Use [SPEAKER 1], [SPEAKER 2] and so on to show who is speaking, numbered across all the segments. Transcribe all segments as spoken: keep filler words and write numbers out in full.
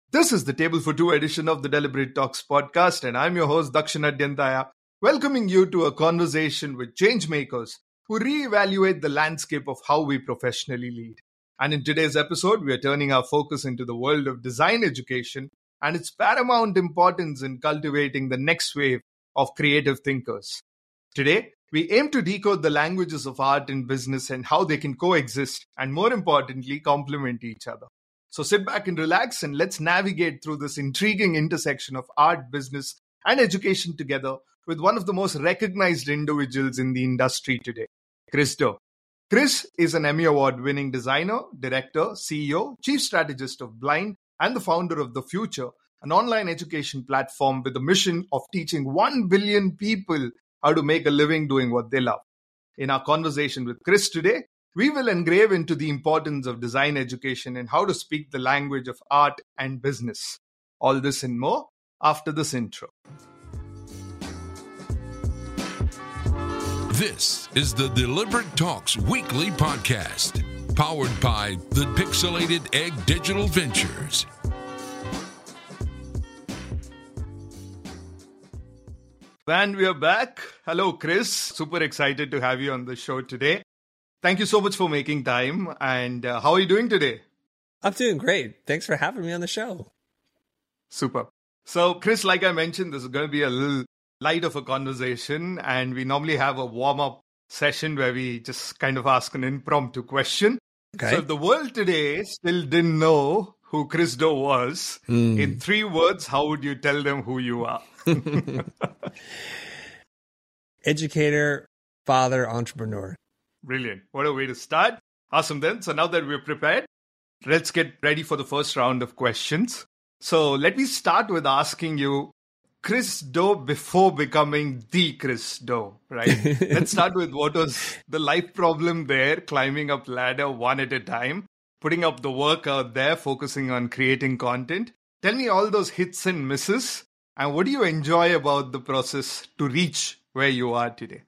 [SPEAKER 1] This is the Table for Two edition of the Deliberate Talks podcast, and I'm your host, Dakshin Adyantaya, welcoming you to a conversation with changemakers who reevaluate the landscape of how we professionally lead. And in today's episode, we are turning our focus into the world of design education and its paramount importance in cultivating the next wave of creative thinkers. Today, we aim to decode the languages of art and business and how they can coexist and, more importantly, complement each other. So sit back and relax, and let's navigate through this intriguing intersection of art, business, and education together with one of the most recognized individuals in the industry today, Chris Do. Chris is an Emmy Award-winning designer, director, C E O, chief strategist of Blind, and the founder of The Future, an online education platform with a mission of teaching one billion people how to make a living doing what they love. In our conversation with Chris today, we will engrave into the importance of design education and how to speak the language of art and business. All this and more after this intro.
[SPEAKER 2] This is the Deliberate Talks weekly podcast, powered by the Pixelated Egg Digital Ventures.
[SPEAKER 1] And we are back. Hello, Chris. Super excited to have you on the show today. Thank you so much for making time. And uh, how are you doing today?
[SPEAKER 3] I'm doing great. Thanks for having me on the show.
[SPEAKER 1] Super. So, Chris, like I mentioned, this is going to be a little light of a conversation. And we normally have a warm-up session where we just kind of ask an impromptu question. Okay. So if the world today still didn't know who Chris Do was, mm. in three words, how would you tell them who you are?
[SPEAKER 3] Educator, father, entrepreneur.
[SPEAKER 1] Brilliant. What a way to start. Awesome then. So now that we're prepared, let's get ready for the first round of questions. So let me start with asking you, Chris Do before becoming the Chris Do, right? Let's start with what was the life problem there, climbing up ladder one at a time, putting up the work out there, focusing on creating content. Tell me all those hits and misses, and what do you enjoy about the process to reach where you are today?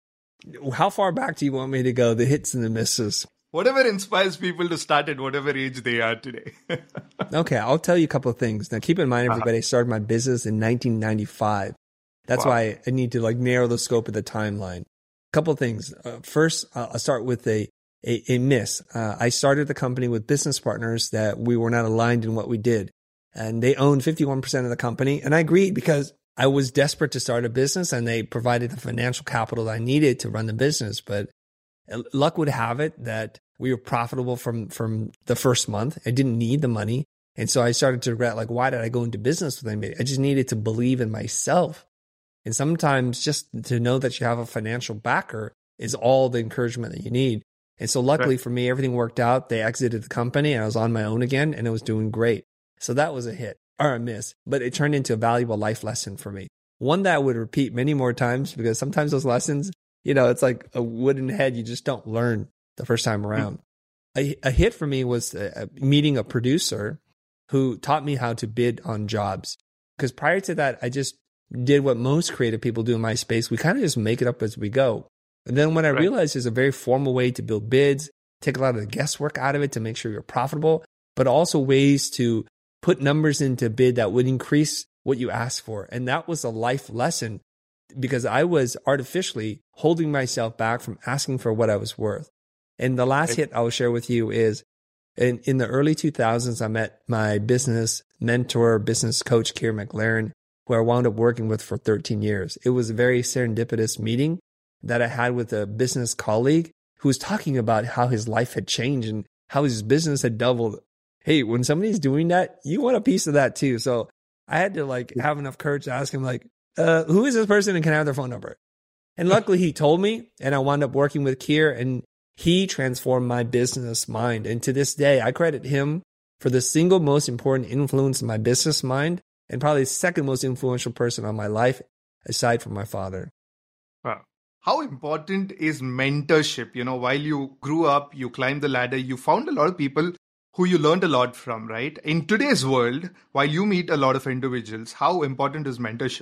[SPEAKER 3] How far back do you want me to go? The hits and the misses.
[SPEAKER 1] Whatever inspires people to start at whatever age they are today.
[SPEAKER 3] Okay, I'll tell you a couple of things. Now, keep in mind, everybody, uh-huh. I started my business in nineteen ninety-five. That's wow. why I need to like narrow the scope of the timeline. A couple of things. Uh, first, uh, I'll start with a a, a miss. Uh, I started the company with business partners that we were not aligned in what we did, and they owned fifty-one percent of the company. And I agreed because I was desperate to start a business, and they provided the financial capital that I needed to run the business. But luck would have it that we were profitable from, from the first month. I didn't need the money. And so I started to regret, like, why did I go into business with anybody? I just needed to believe in myself. And sometimes just to know that you have a financial backer is all the encouragement that you need. And so luckily right. for me, everything worked out. They exited the company and I was on my own again, and it was doing great. So that was a hit. Or a miss, but it turned into a valuable life lesson for me. One that I would repeat many more times, because sometimes those lessons, you know, it's like a wooden head. You just don't learn the first time around. Mm-hmm. A, a hit for me was uh, meeting a producer who taught me how to bid on jobs. Because prior to that, I just did what most creative people do in my space. We kind of just make it up as we go. And then when I right. realized there's a very formal way to build bids, take a lot of the guesswork out of it to make sure you're profitable, but also ways to put numbers into bid that would increase what you ask for. And that was a life lesson, because I was artificially holding myself back from asking for what I was worth. And the last hit I'll share with you is in, in the early two thousands, I met my business mentor, business coach, Keir McLaren, who I wound up working with for thirteen years. It was a very serendipitous meeting that I had with a business colleague who was talking about how his life had changed and how his business had doubled. Hey, when somebody's doing that, you want a piece of that too. So I had to like have enough courage to ask him like, uh, who is this person and can I have their phone number? And luckily he told me, and I wound up working with Keir, and he transformed my business mind. And to this day, I credit him for the single most important influence in my business mind, and probably the second most influential person on my life, aside from my father.
[SPEAKER 1] Wow. How important is mentorship? You know, while you grew up, you climbed the ladder, you found a lot of people who you learned a lot from, right? In today's world, while you meet a lot of individuals, how important is mentorship?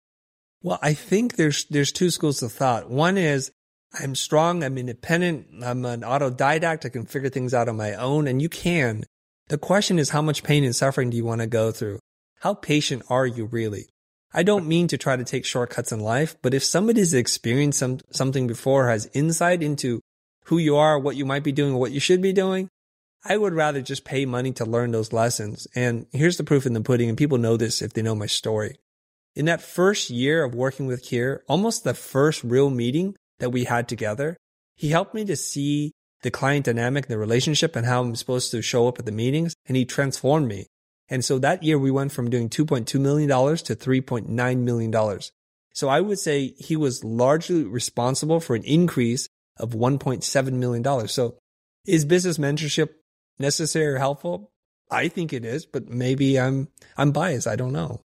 [SPEAKER 3] Well, I think there's there's two schools of thought. One is I'm strong, I'm independent, I'm an autodidact, I can figure things out on my own, and you can. The question is, how much pain and suffering do you want to go through? How patient are you really? I don't mean to try to take shortcuts in life, but if somebody's experienced some, something before, has insight into who you are, what you might be doing, or what you should be doing, I would rather just pay money to learn those lessons. And here's the proof in the pudding, and people know this if they know my story. In that first year of working with Keir, almost the first real meeting that we had together, he helped me to see the client dynamic, the relationship, and how I'm supposed to show up at the meetings, and he transformed me. And so that year we went from doing two point two million dollars to three point nine million dollars. So I would say he was largely responsible for an increase of one point seven million dollars. So is business mentorship necessary or helpful? I think it is, but maybe I'm I'm biased. I don't know.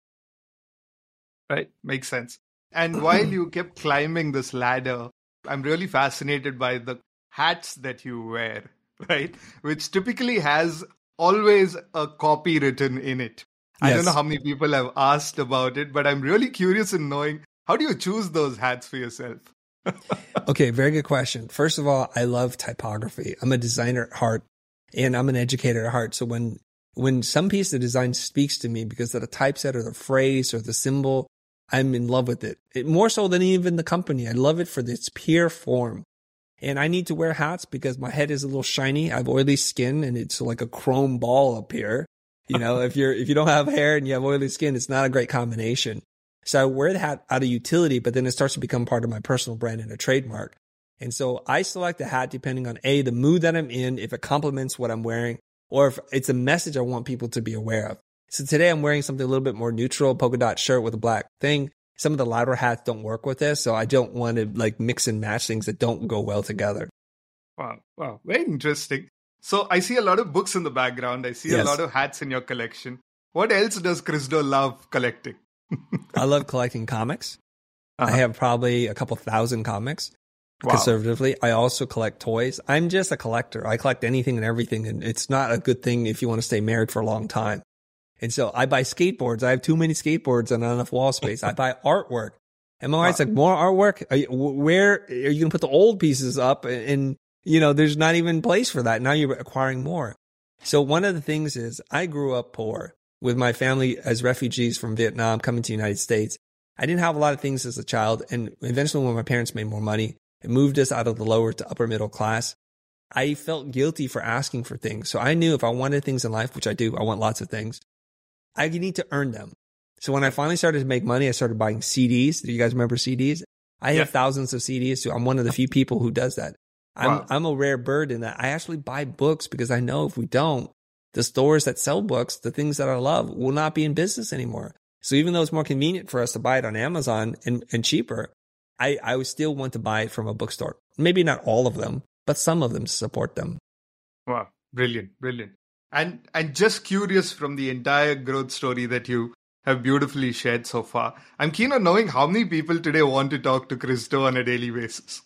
[SPEAKER 1] Right. Makes sense. And while you kept climbing this ladder, I'm really fascinated by the hats that you wear, right? Which typically has always a copy written in it. Yes. I don't know how many people have asked about it, but I'm really curious in knowing, how do you choose those hats for yourself?
[SPEAKER 3] Okay, very good question. First of all, I love typography. I'm a designer at heart, and I'm an educator at heart. So when when some piece of design speaks to me because of the typeset or the phrase or the symbol, I'm in love with it. it. More so than even the company. I love it for its pure form. And I need to wear hats because my head is a little shiny. I have oily skin and it's like a chrome ball up here. You know, if you're, if you don't have hair and you have oily skin, it's not a great combination. So I wear the hat out of utility, but then it starts to become part of my personal brand and a trademark. And so I select a hat depending on A, the mood that I'm in, if it complements what I'm wearing, or if it's a message I want people to be aware of. So today I'm wearing something a little bit more neutral, polka dot shirt with a black thing. Some of the louder hats don't work with this, so I don't want to like mix and match things that don't go well together.
[SPEAKER 1] Wow, wow, very interesting. So I see a lot of books in the background. I see yes. a lot of hats in your collection. What else does Chris Do love collecting?
[SPEAKER 3] I love collecting comics. Uh-huh. I have probably a couple thousand comics, wow. conservatively. I also collect toys. I'm just a collector. I collect anything and everything, and it's not a good thing if you want to stay married for a long time. And so I buy skateboards. I have too many skateboards and not enough wall space. I buy artwork. And my wife's like, more artwork? Are you, where are you going to put the old pieces up? And, and, you know, there's not even place for that. Now you're acquiring more. So one of the things is I grew up poor with my family as refugees from Vietnam coming to the United States. I didn't have a lot of things as a child. And eventually when my parents made more money, it moved us out of the lower to upper middle class. I felt guilty for asking for things. So I knew if I wanted things in life, which I do, I want lots of things, I need to earn them. So when I finally started to make money, I started buying C Ds. Do you guys remember C Ds? I yeah. have thousands of C Ds. So I'm one of the few people who does that. I'm, wow. I'm a rare bird in that I actually buy books because I know if we don't, the stores that sell books, the things that I love, will not be in business anymore. So even though it's more convenient for us to buy it on Amazon and, and cheaper, I, I would still want to buy it from a bookstore. Maybe not all of them, but some of them to support them.
[SPEAKER 1] Wow. Brilliant. Brilliant. And and just curious from the entire growth story that you have beautifully shared so far, I'm keen on knowing how many people today want to talk to Chris Do on a daily basis.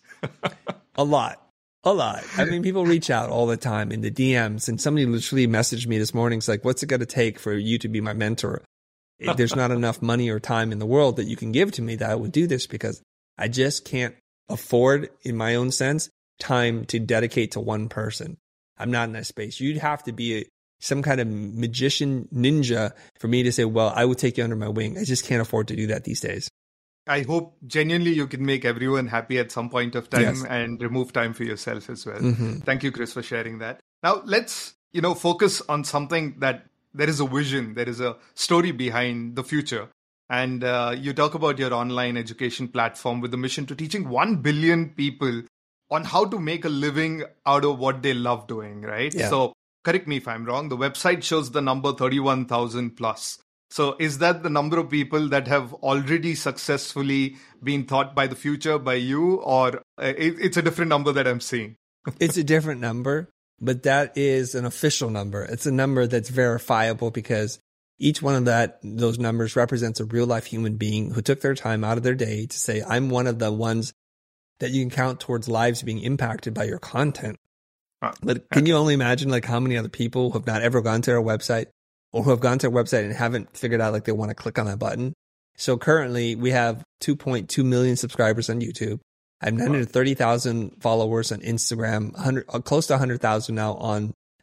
[SPEAKER 3] A lot. A lot. I mean, people reach out all the time in the D Ms, and somebody literally messaged me this morning. It's like, what's it going to take for you to be my mentor? There's not enough money or time in the world that you can give to me that I would do this because I just can't afford, in my own sense, time to dedicate to one person. I'm not in that space. You'd have to be a some kind of magician ninja for me to say, well, I would take you under my wing. I just can't afford to do that these days.
[SPEAKER 1] I hope genuinely you can make everyone happy at some point of time yes. and remove time for yourself as well. Mm-hmm. Thank you, Chris, for sharing that. Now let's, you know, focus on something that there is a vision, there is a story behind the future. And uh, you talk about your online education platform with the mission to teaching one billion people on how to make a living out of what they love doing, right? Yeah. So correct me if I'm wrong, the website shows the number thirty-one thousand plus. So is that the number of people that have already successfully been taught by the future by you, or it's a different number that I'm seeing?
[SPEAKER 3] It's a different number, but that is an official number. It's a number that's verifiable because each one of that those numbers represents a real life human being who took their time out of their day to say, I'm one of the ones that you can count towards lives being impacted by your content. But can you only imagine like how many other people who have not ever gone to our website or who have gone to our website and haven't figured out like they want to click on that button? So currently we have two point two million subscribers on YouTube. I have nine hundred thirty thousand followers on Instagram, one hundred, close to one hundred thousand now on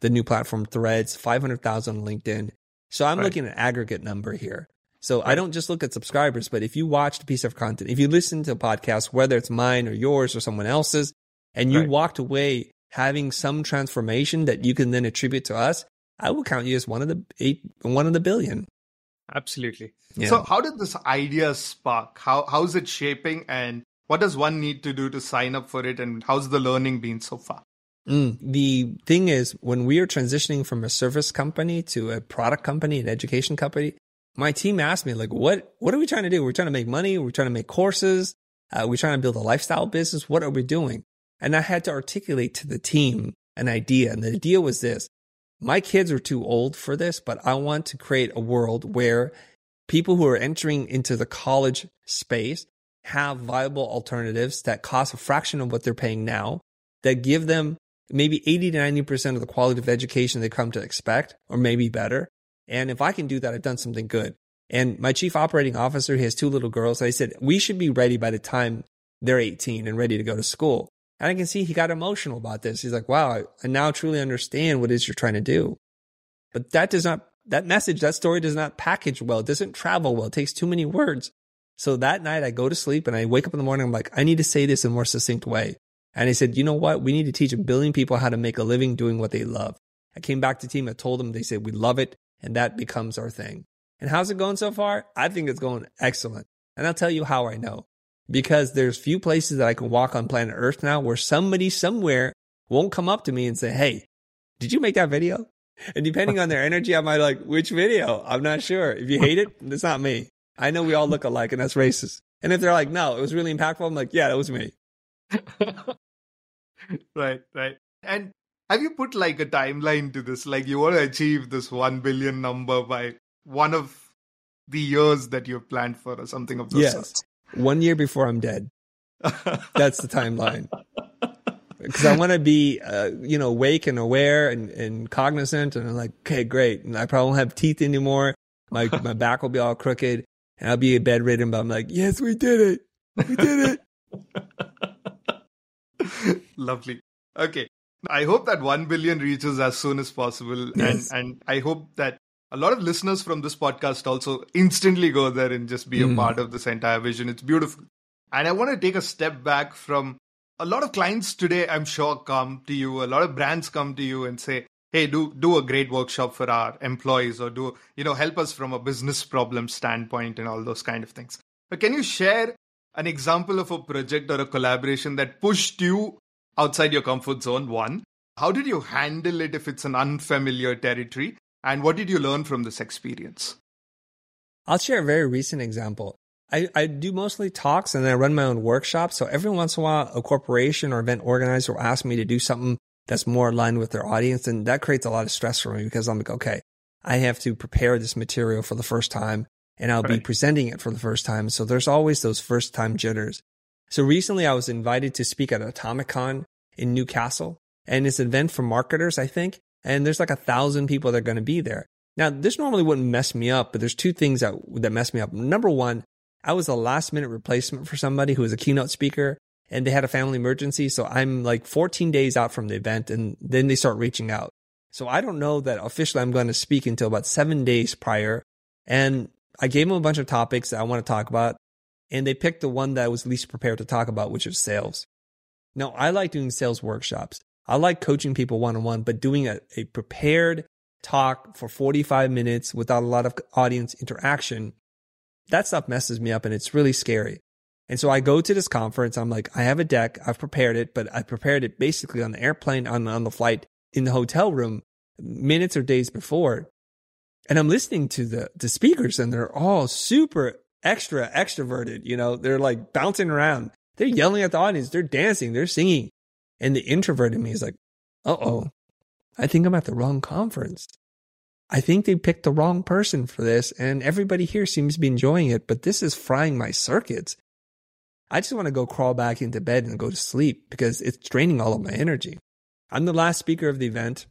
[SPEAKER 3] the new platform Threads, five hundred thousand on LinkedIn. So I'm
[SPEAKER 1] right.
[SPEAKER 3] looking at aggregate number here. So right. I don't just look at subscribers, but if you watched a piece of content, if you listen to a podcast, whether it's mine or yours or someone else's, and you right. walked away having some transformation that you can then attribute to us, I will count you as one of the eight, one of the billion.
[SPEAKER 1] Absolutely.
[SPEAKER 3] Yeah.
[SPEAKER 1] So how did this idea spark? How How's it shaping, and what does one need to do to sign up for it, and how's the learning been so far?
[SPEAKER 3] Mm, the thing is, when we are transitioning from a service company to a product company, an education company, my team asked me, like, what, what are we trying to do? We're trying to make money. We're trying to make courses. Uh, we're trying to build a lifestyle business. What are we doing? And I had to articulate to the team an idea. And the idea was this: my kids are too old for this, but I want to create a world where people who are entering into the college space have viable alternatives that cost a fraction of what they're paying now, that give them maybe eighty to ninety percent of the quality of education they come to expect, or maybe better. And if I can do that, I've done something good. And my chief operating officer, he has two little girls. I said, we should be ready by the time they're eighteen and ready to go to school. And I can see he got emotional about this. He's like, wow, I, I now truly understand what it is you're trying to do. But that does not, that message, that story does not package well. It doesn't travel well. It takes too many words. So that night I go to sleep and I wake up in the morning. I'm like, I need to say this in a more succinct way. And he said, you know what? We need to teach a billion people how to make a living doing what they love. I came back to the team. I told them, they said, we love it. And that becomes our thing. And how's it going so far? I think it's going excellent. And I'll tell you how I know. Because there's few places that I can walk on planet Earth now where somebody somewhere won't come up to me and say, hey, did you make that video? And depending on their energy, I might like, which video? I'm not sure. If you hate it, it's not me. I know we all look alike, and that's racist. And if they're like, no, it was really impactful, I'm like, yeah, that was me.
[SPEAKER 1] Right, right. And have you put like a timeline to this? Like, you want to achieve this one billion number by one of the years that you've planned for, or something of those
[SPEAKER 3] yes.
[SPEAKER 1] sorts?
[SPEAKER 3] One year before I'm dead. That's the timeline. Because I want to be, uh, you know, awake and aware and, and cognizant. And I'm like, okay, great. And I probably won't have teeth anymore. My my back will be all crooked. And I'll be bedridden. But I'm like, yes, we did it. We did
[SPEAKER 1] it. Lovely. Okay. I hope that one billion reaches as soon as possible.
[SPEAKER 3] Yes.
[SPEAKER 1] And, and I hope that a lot of listeners from this podcast also instantly go there and just be
[SPEAKER 3] mm.
[SPEAKER 1] a part of this entire vision. It's beautiful. And I want to take a step back from a lot of clients today, I'm sure, come to you. A lot of brands come to you and say, hey, do do a great workshop for our employees, or do, you know, help us from a business problem standpoint and all those kind of things. But can you share an example of a project or a collaboration that pushed you outside your comfort zone? One, how did you handle it if it's an unfamiliar territory? And what did you learn from this experience?
[SPEAKER 3] I'll share a very recent example. I, I do mostly talks and then I run my own workshops. So every once in a while, a corporation or event organizer will ask me to do something that's more aligned with their audience. And that creates a lot of stress for me because I'm like, okay, I have to prepare this material for the first time and I'll right. be presenting it for the first time. So there's always those first time jitters. So recently I was invited to speak at Atomicon in Newcastle, and it's an event for marketers, I think. And there's like a thousand people that are going to be there. Now, this normally wouldn't mess me up, but there's two things that, that mess me up. Number one, I was a last minute replacement for somebody who was a keynote speaker and they had a family emergency. So I'm like fourteen days out from the event and then they start reaching out. So I don't know that officially I'm going to speak until about seven days prior. And I gave them a bunch of topics that I want to talk about. And they picked the one that I was least prepared to talk about, which is sales. Now, I like doing sales workshops. I like coaching people one-on-one, but doing a, a prepared talk for forty-five minutes without a lot of audience interaction, that stuff messes me up and it's really scary. And so I go to this conference. I'm like, I have a deck. I've prepared it, but I prepared it basically on the airplane, on, on the flight, in the hotel room, minutes or days before. And I'm listening to the, the speakers and they're all super extra extroverted. You know, they're like bouncing around. They're yelling at the audience. They're dancing. They're singing. And the introvert in me is like, uh-oh, I think I'm at the wrong conference. I think they picked the wrong person for this, and everybody here seems to be enjoying it, but this is frying my circuits. I just want to go crawl back into bed and go to sleep because it's draining all of my energy. I'm the last speaker of the event.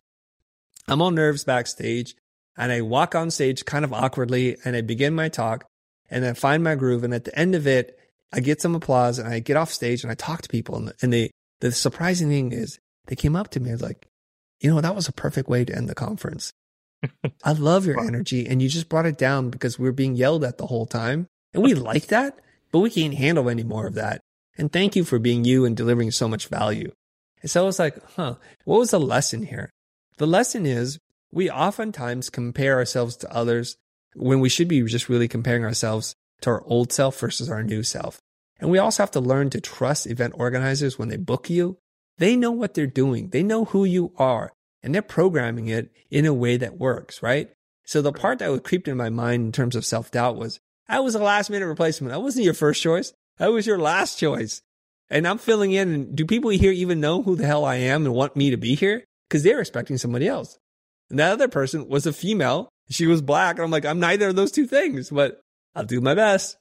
[SPEAKER 3] I'm all nerves backstage, and I walk on stage kind of awkwardly, and I begin my talk, and I find my groove, and at the end of it, I get some applause, and I get off stage, and I talk to people, and, and they The surprising thing is they came up to me and like, you know, that was a perfect way to end the conference. I love your energy. And you just brought it down because we were being yelled at the whole time. And we like that, but we can't handle any more of that. And thank you for being you and delivering so much value. And so I was like, huh, what was the lesson here? The lesson is we oftentimes compare ourselves to others when we should be just really comparing ourselves to our old self versus our new self. And we also have to learn to trust event organizers when they book you. They know what they're doing. They know who you are, and they're programming it in a way that works, right? So the part that would creep in my mind in terms of self-doubt was, I was a last minute replacement. I wasn't your first choice. I was your last choice. And I'm filling in. And do people here even know who the hell I am and want me to be here? Because they're expecting somebody else. And that other person was a female. She was black. And I'm like, I'm neither of those two things, but I'll do my best.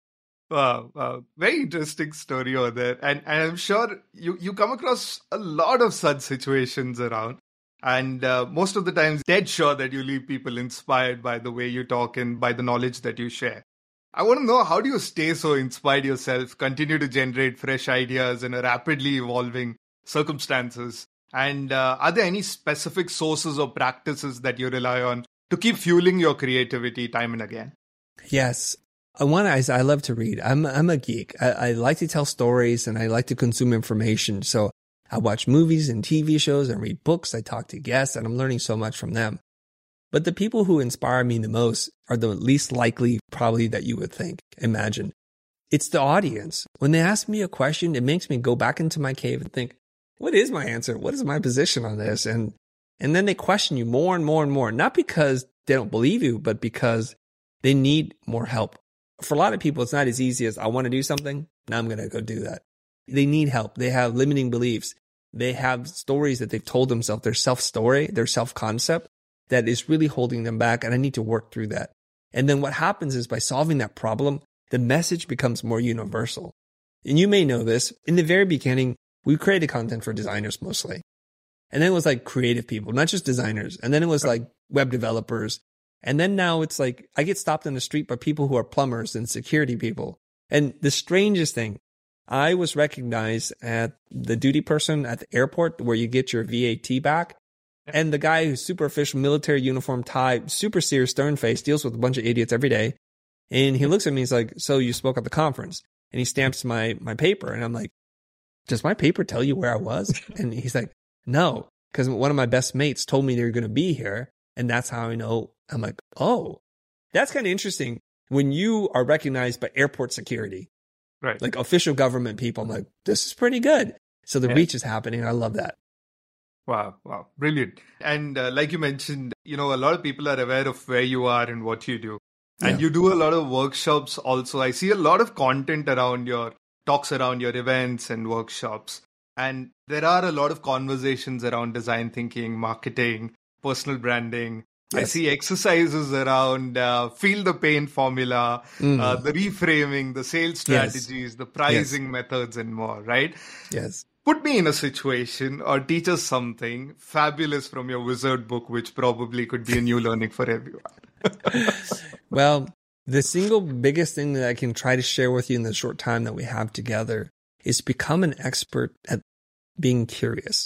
[SPEAKER 1] Wow, wow. Very interesting story over there. And, and I'm sure you, you come across a lot of such situations around. And uh, most of the times, dead sure that you leave people inspired by the way you talk and by the knowledge that you share. I want to know, how do you stay so inspired yourself, continue to generate fresh ideas in a rapidly evolving circumstances? And uh, are there any specific sources or practices that you rely on to keep fueling your creativity time and again?
[SPEAKER 3] Yes. One, I, I love to read. I'm I'm a geek. I, I like to tell stories and I like to consume information. So I watch movies and T V shows and read books. I talk to guests and I'm learning so much from them. But the people who inspire me the most are the least likely probably that you would think, imagine. It's the audience. When they ask me a question, it makes me go back into my cave and think, what is my answer? What is my position on this? And and then they question you more and more and more, not because they don't believe you, but because they need more help. For a lot of people, it's not as easy as, I want to do something, now I'm going to go do that. They need help. They have limiting beliefs. They have stories that they've told themselves, their self-story, their self-concept that is really holding them back, and I need to work through that. And then what happens is by solving that problem, the message becomes more universal. And you may know this, in the very beginning, we created content for designers mostly. And then it was like creative people, not just designers. And then it was like web developers. And then now it's like, I get stopped in the street by people who are plumbers and security people. And the strangest thing, I was recognized at the duty person at the airport where you get your V A T back. And the guy who's super official, military uniform, tie, super serious, stern face, deals with a bunch of idiots every day. And he looks at me, he's like, so you spoke at the conference. And he stamps my, my paper. And I'm like, does my paper tell you where I was? And he's like, no, because one of my best mates told me they're going to be here. And that's how I know. I'm like, oh, that's kind of interesting. When you are recognized by airport security,
[SPEAKER 1] right?
[SPEAKER 3] Like official government people, I'm like, this is pretty good. So the yeah. reach is happening. I love that.
[SPEAKER 1] Wow. Wow. Brilliant. And uh, like you mentioned, you know, a lot of people are aware of where you are and what you do. And yeah. you do a lot of workshops also. I see a lot of content around your talks around your events and workshops. And there are a lot of conversations around design thinking, marketing, personal branding. Yes. I see exercises around uh, feel the pain formula, mm. uh, the reframing, the sales strategies, yes. the pricing yes. methods and more, right?
[SPEAKER 3] Yes.
[SPEAKER 1] Put me in a situation or teach us something fabulous from your wizard book, which probably could be a new learning for everyone.
[SPEAKER 3] Well, the single biggest thing that I can try to share with you in the short time that we have together is become an expert at being curious.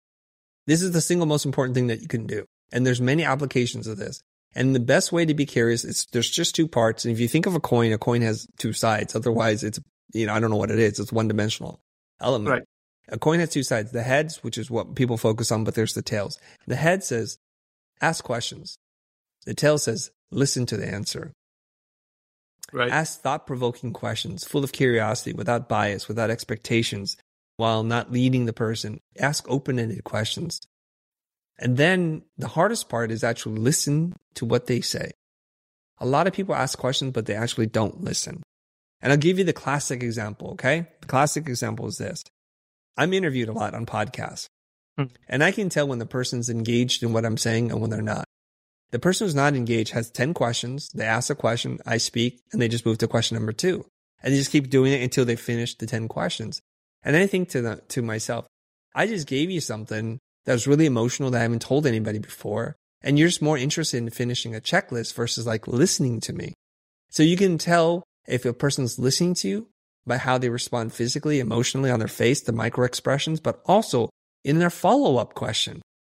[SPEAKER 3] This is the single most important thing that you can do. And there's many applications of this. And the best way to be curious is there's just two parts. And if you think of a coin, a coin has two sides. Otherwise, it's, you know, I don't know what it is. It's one dimensional element. Right. A coin has two sides. The heads, which is what people focus on, but there's the tails. The head says, ask questions. The tail says, listen to the answer. Right. Ask thought-provoking questions, full of curiosity, without bias, without expectations, while not leading the person. Ask open-ended questions. And then the hardest part is actually listen to what they say. A lot of people ask questions, but they actually don't listen. And I'll give you the classic example, okay? The classic example is this. I'm interviewed a lot on podcasts. Hmm. And I can tell when the person's engaged in what I'm saying and when they're not. The person who's not engaged has ten questions. They ask a question, I speak, and they just move to question number two. And they just keep doing it until they finish the ten questions. And I think to the, to myself, I just gave you something that was really emotional that I haven't told anybody before. And you're just more interested in finishing a checklist versus like listening to me. So you can tell if a person's listening to you by how they respond physically, emotionally on their face, the micro expressions, but also in their follow-up question.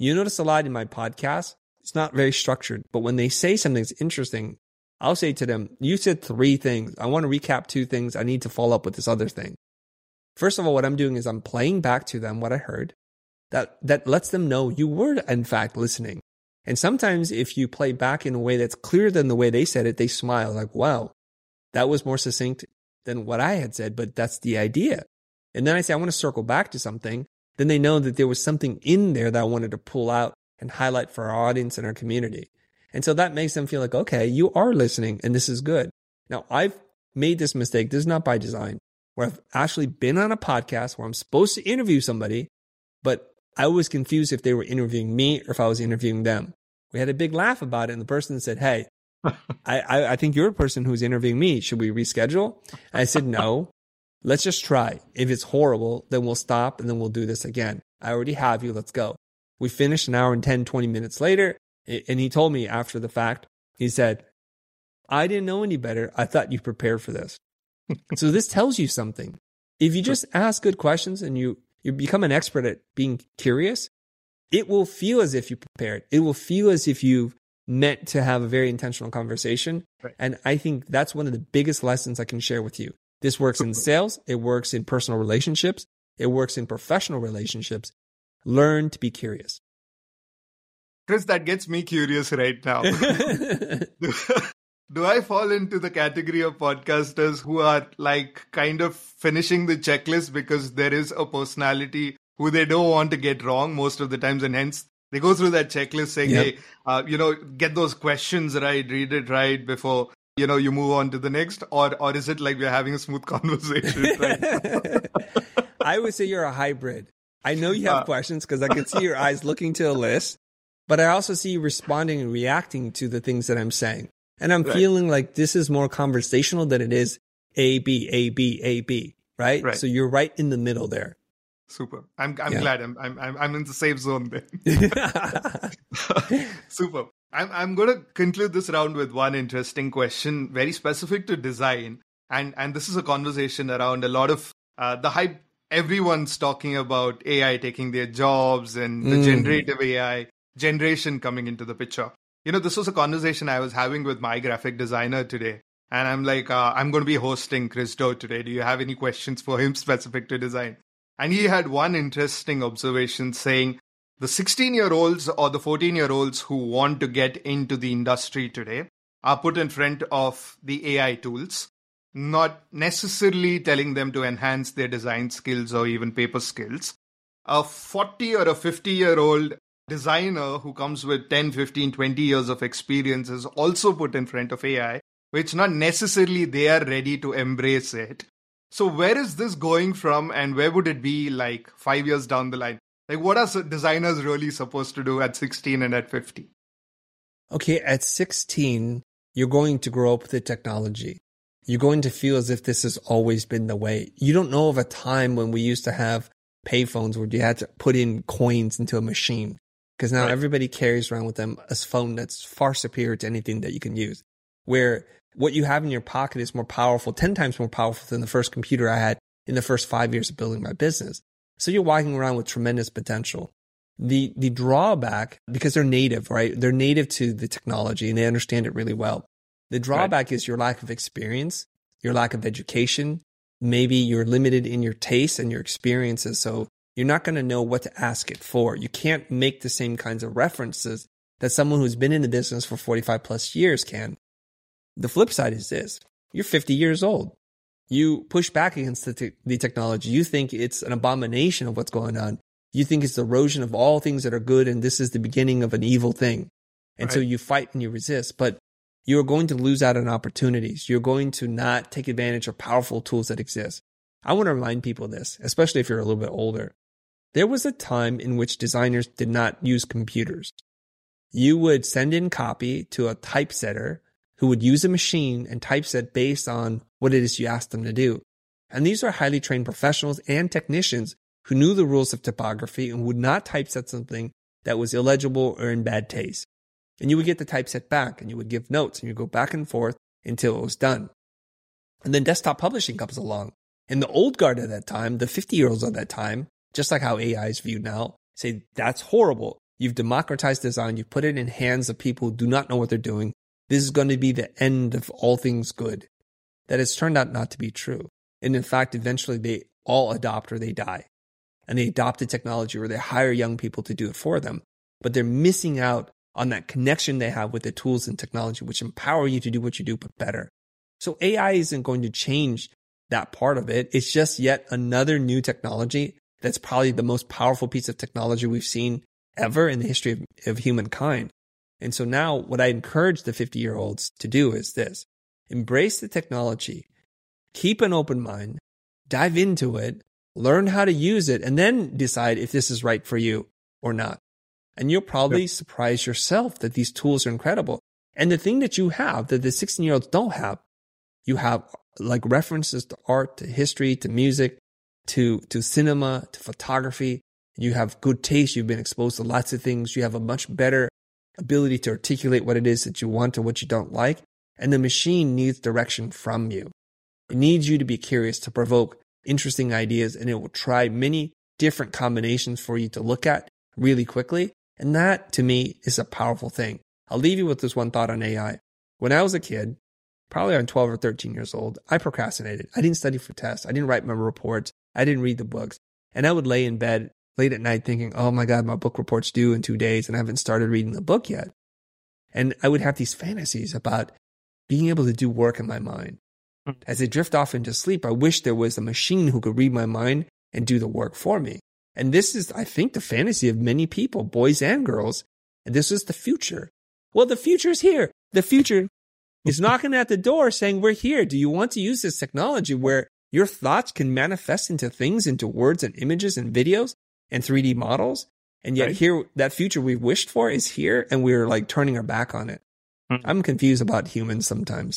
[SPEAKER 3] You notice a lot in my podcast, it's not very structured, but when they say something that's interesting, I'll say to them, you said three things. I want to recap two things. I need to follow up with this other thing. First of all, what I'm doing is I'm playing back to them what I heard. That that lets them know you were, in fact, listening. And sometimes if you play back in a way that's clearer than the way they said it, they smile like, wow, that was more succinct than what I had said, but that's the idea. And then I say, I want to circle back to something. Then they know that there was something in there that I wanted to pull out and highlight for our audience and our community. And so that makes them feel like, okay, you are listening and this is good. Now, I've made this mistake. This is not by design, where I've actually been on a podcast where I'm supposed to interview somebody, but I was confused if they were interviewing me or if I was interviewing them. We had a big laugh about it, and the person said, hey, I, I, I think you're a person who's interviewing me. Should we reschedule? And I said, no, let's just try. If it's horrible, then we'll stop and then we'll do this again. I already have you. Let's go. We finished an hour and ten, twenty minutes later, and he told me after the fact, he said, I didn't know any better. I thought you prepared for this. So this tells you something. If you just ask good questions and you you become an expert at being curious, it will feel as if you prepared. It will feel as if you've meant to have a very intentional conversation. Right. And I think that's one of the biggest lessons I can share with you. This works in sales. It works in personal relationships. It works in professional relationships. Learn to be curious.
[SPEAKER 1] Chris, that gets me curious right now. do, do I fall into the category of podcasters who are like kind of finishing the checklist because there is a personality who they don't want to get wrong most of the times, and hence they go through that checklist saying, yep. hey, uh, you know, get those questions right, read it right before, you know, you move on to the next? Or or is it like we're having a smooth conversation right now?
[SPEAKER 3] I would say you're a hybrid. I know you have uh, questions because I can see your eyes looking to a list, but I also see you responding and reacting to the things that I'm saying. And I'm right. feeling like this is more conversational than it is A, B, A, B, A, B, right? right? So you're right in the middle there.
[SPEAKER 1] Super. I'm I'm yeah. glad I'm I'm I'm in the safe zone there. Super. I'm I'm going to conclude this round with one interesting question, very specific to design, and and this is a conversation around a lot of uh, the hype. Everyone's talking about A I taking their jobs and the mm. generative A I generation coming into the picture. You know, this was a conversation I was having with my graphic designer today. And I'm like, uh, I'm going to be hosting Chris Do today. Do you have any questions for him specific to design? And he had one interesting observation saying the sixteen-year-olds or the fourteen-year-olds who want to get into the industry today are put in front of the A I tools, not necessarily telling them to enhance their design skills or even paper skills. A forty or a fifty-year-old designer who comes with ten, fifteen, twenty years of experience is also put in front of A I, which not necessarily they are ready to embrace it. So where is this going from, and where would it be like five years down the line? Like, what are designers really supposed to do at sixteen and at fifty?
[SPEAKER 3] Okay, at sixteen, you're going to grow up with the technology. You're going to feel as if this has always been the way. You don't know of a time when we used to have payphones where you had to put in coins into a machine, because now right. everybody carries around with them a phone that's far superior to anything that you can use, where what you have in your pocket is more powerful, ten times more powerful than the first computer I had in the first five years of building my business. So you're walking around with tremendous potential. The the drawback, because they're native, right? They're native to the technology and they understand it really well. The drawback right. is your lack of experience, your lack of education. Maybe you're limited in your tastes and your experiences, so you're not going to know what to ask it for. You can't make the same kinds of references that someone who's been in the business for forty-five plus years can. The flip side is this. You're fifty years old. You push back against the, te- the technology. You think it's an abomination of what's going on. You think it's the erosion of all things that are good, and this is the beginning of an evil thing. And right. so you fight and you resist, but you're going to lose out on opportunities. You're going to not take advantage of powerful tools that exist. I want to remind people of this, especially if you're a little bit older. There was a time in which designers did not use computers. You would send in copy to a typesetter who would use a machine and typeset based on what it is you asked them to do. And these are highly trained professionals and technicians who knew the rules of typography and would not typeset something that was illegible or in bad taste. And you would get the typeset back and you would give notes and you go back and forth until it was done. And then desktop publishing comes along. And the old guard at that time, the fifty-year-olds at that time, just like how A I is viewed now, say, that's horrible. You've democratized design. You've put it in hands of people who do not know what they're doing. This is going to be the end of all things good. That has turned out not to be true. And in fact, eventually they all adopt or they die. And they adopt the technology or they hire young people to do it for them. But they're missing out on that connection they have with the tools and technology, which empower you to do what you do, but better. So A I isn't going to change that part of it. It's just yet another new technology that's probably the most powerful piece of technology we've seen ever in the history of, of humankind. And so now what I encourage the fifty-year-olds to do is this. Embrace the technology. Keep an open mind. Dive into it. Learn how to use it. And then decide if this is right for you or not. And you'll probably yep. surprise yourself that these tools are incredible. And the thing that you have that the sixteen-year-olds don't have, you have like references to art, to history, to music, to, to cinema, to photography. You have good taste. You've been exposed to lots of things. You have a much better ability to articulate what it is that you want or what you don't like. And the machine needs direction from you. It needs you to be curious, to provoke interesting ideas, and it will try many different combinations for you to look at really quickly. And that, to me, is a powerful thing. I'll leave you with this one thought on A I. When I was a kid, probably around twelve or thirteen years old, I procrastinated. I didn't study for tests. I didn't write my reports. I didn't read the books. And I would lay in bed late at night thinking, oh my God, my book report's due in two days and I haven't started reading the book yet. And I would have these fantasies about being able to do work in my mind. As I drift off into sleep, I wish there was a machine who could read my mind and do the work for me. And this is, I think, the fantasy of many people, boys and girls. And this is the future. Well, the future's here. The future is knocking at the door saying, we're here. Do you want to use this technology where your thoughts can manifest into things, into words and images and videos and three D models? And yet right. here, that future we've wished for is here, and we're like turning our back on it. Mm-hmm. I'm confused about humans sometimes.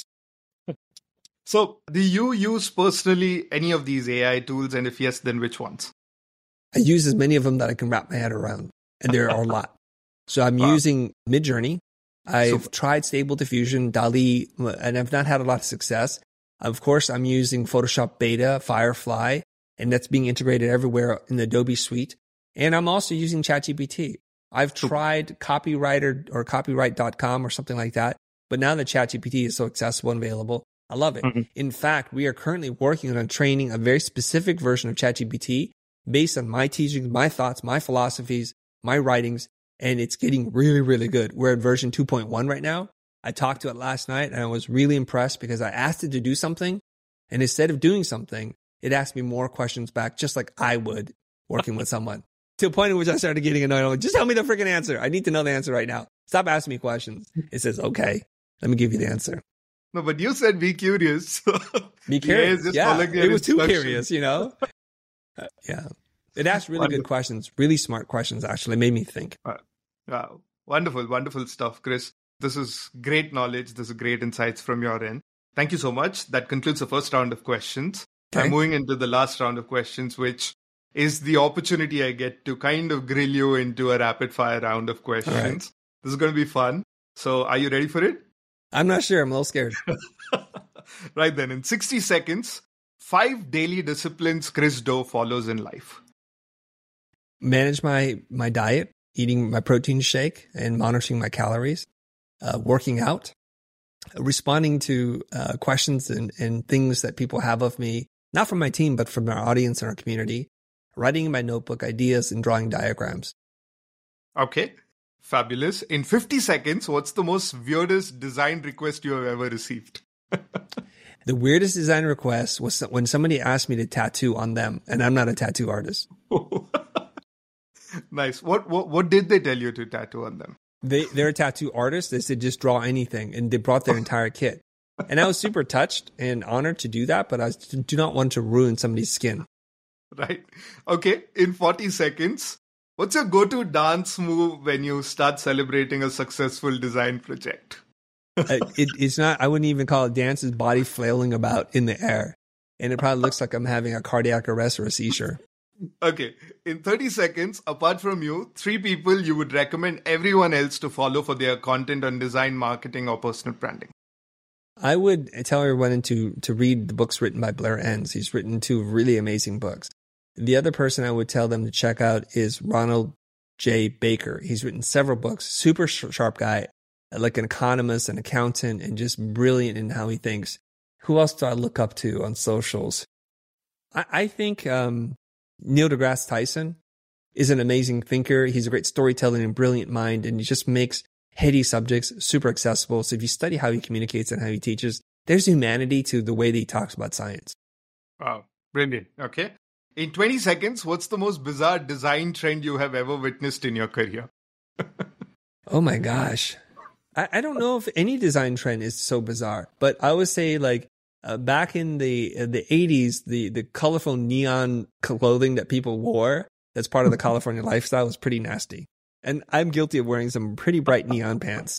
[SPEAKER 1] So do you use personally any of these A I tools? And if yes, then which ones?
[SPEAKER 3] I use as many of them that I can wrap my head around. And there are a lot. So I'm wow. using Midjourney. I've Super. tried Stable Diffusion, DALL-E, and I've not had a lot of success. Of course, I'm using Photoshop Beta, Firefly, and that's being integrated everywhere in the Adobe suite. And I'm also using ChatGPT. I've tried Copywriter or copyright dot com or something like that. But now that ChatGPT is so accessible and available, I love it. Mm-hmm. In fact, we are currently working on training a very specific version of ChatGPT based on my teachings, my thoughts, my philosophies, my writings, and it's getting really, really good. We're at version two point one right now. I talked to it last night and I was really impressed because I asked it to do something, and instead of doing something, it asked me more questions back, just like I would working with someone. To a point in which I started getting annoyed. I'm like, just tell me the freaking answer. I need to know the answer right now. Stop asking me questions. It says, okay, let me give you the answer.
[SPEAKER 1] No, but you said be curious.
[SPEAKER 3] Be curious. Yeah, it was too curious, you know? Uh, yeah. It asked really wonderful. good questions, really smart questions, actually. It made me think.
[SPEAKER 1] Uh, wow. Wonderful, wonderful stuff, Chris. This is great knowledge. This is great insights from your end. Thank you so much. That concludes the first round of questions. Okay. I'm moving into the last round of questions, which is the opportunity I get to kind of grill you into a rapid fire round of questions. Right. This is going to be fun. So are you ready for it?
[SPEAKER 3] I'm not sure. I'm a little scared.
[SPEAKER 1] Right then, in sixty seconds, five daily disciplines Chris Do follows in life.
[SPEAKER 3] Manage my, my diet, eating my protein shake and monitoring my calories, uh, working out, responding to uh, questions and, and things that people have of me, not from my team, but from our audience and our community, writing in my notebook ideas and drawing diagrams.
[SPEAKER 1] Okay. Fabulous. In fifty seconds, what's the most weirdest design request you have ever received?
[SPEAKER 3] The weirdest design request was when somebody asked me to tattoo on them, and I'm not a tattoo artist.
[SPEAKER 1] Nice. What, what what did they tell you to tattoo on them?
[SPEAKER 3] They, they're a tattoo artist. They said just draw anything, and they brought their entire kit. And I was super touched and honored to do that, but I do not want to ruin somebody's skin.
[SPEAKER 1] Right. Okay. In forty seconds, what's your go-to dance move when you start celebrating a successful design project?
[SPEAKER 3] uh, it, it's not, I wouldn't even call it dance. It's body flailing about in the air. And it probably looks like I'm having a cardiac arrest or a seizure.
[SPEAKER 1] Okay. In thirty seconds, apart from you, three people you would recommend everyone else to follow for their content on design, marketing, or personal branding.
[SPEAKER 3] I would tell everyone to, to read the books written by Blair Enns. He's written two really amazing books. The other person I would tell them to check out is Ronald J. Baker. He's written several books, super sharp guy, like an economist, an accountant, and just brilliant in how he thinks. Who else do I look up to on socials? I, I think um, Neil deGrasse Tyson is an amazing thinker. He's a great storyteller and brilliant mind, and he just makes heady subjects super accessible. So if you study how he communicates and how he teaches, there's humanity to the way that he talks about science.
[SPEAKER 1] Wow, brilliant. Okay. In twenty seconds, what's the most bizarre design trend you have ever witnessed in your career?
[SPEAKER 3] Oh my gosh. I, I don't know if any design trend is so bizarre, but I would say like uh, back in the uh, the eighties, the, the colorful neon clothing that people wore, that's part of the California lifestyle, was pretty nasty. And I'm guilty of wearing some pretty bright neon pants.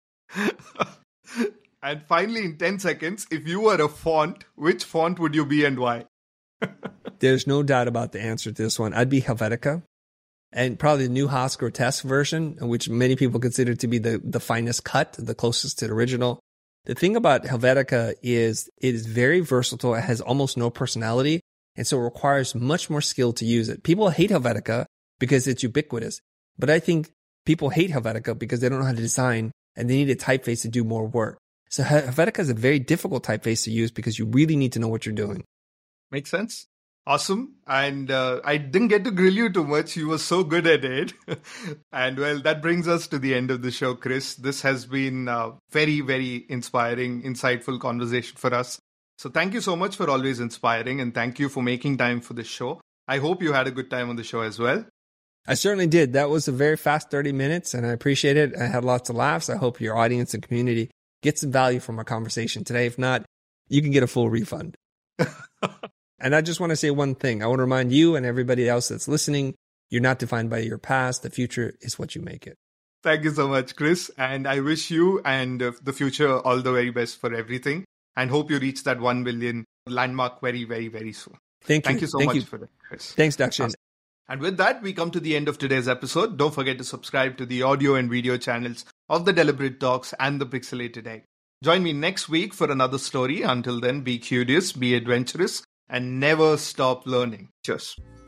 [SPEAKER 1] And finally, in ten seconds, if you were a font, which font would you be and why?
[SPEAKER 3] There's no doubt about the answer to this one. I'd be Helvetica. And probably the New Haas Grotesque version, which many people consider to be the, the finest cut, the closest to the original. The thing about Helvetica is it is very versatile. It has almost no personality. And so it requires much more skill to use it. People hate Helvetica because it's ubiquitous. But I think people hate Helvetica because they don't know how to design and they need a typeface to do more work. So Helvetica is a very difficult typeface to use because you really need to know what you're doing.
[SPEAKER 1] Makes sense. Awesome. And uh, I didn't get to grill you too much. You were so good at it. And well, that brings us to the end of the show, Chris. This has been a very, very inspiring, insightful conversation for us. So thank you so much for always inspiring. And thank you for making time for this show. I hope you had a good time on the show as well.
[SPEAKER 3] I certainly did. That was a very fast thirty minutes and I appreciate it. I had lots of laughs. I hope your audience and community get some value from our conversation today. If not, you can get a full refund. And I just want to say one thing. I want to remind you and everybody else that's listening, you're not defined by your past. The future is what you make it.
[SPEAKER 1] Thank you so much, Chris. And I wish you and the future all the very best for everything. And hope you reach that one billion landmark very, very, very soon.
[SPEAKER 3] Thank you.
[SPEAKER 1] Thank you so
[SPEAKER 3] Thank
[SPEAKER 1] much
[SPEAKER 3] you.
[SPEAKER 1] for that, Chris.
[SPEAKER 3] Thanks, Dakshin.
[SPEAKER 1] And with that, we come to the end of today's episode. Don't forget to subscribe to the audio and video channels of the Deliberate Talks and the Pixelated Egg. Join me next week for another story. Until then, be curious, be adventurous, and never stop learning. Cheers.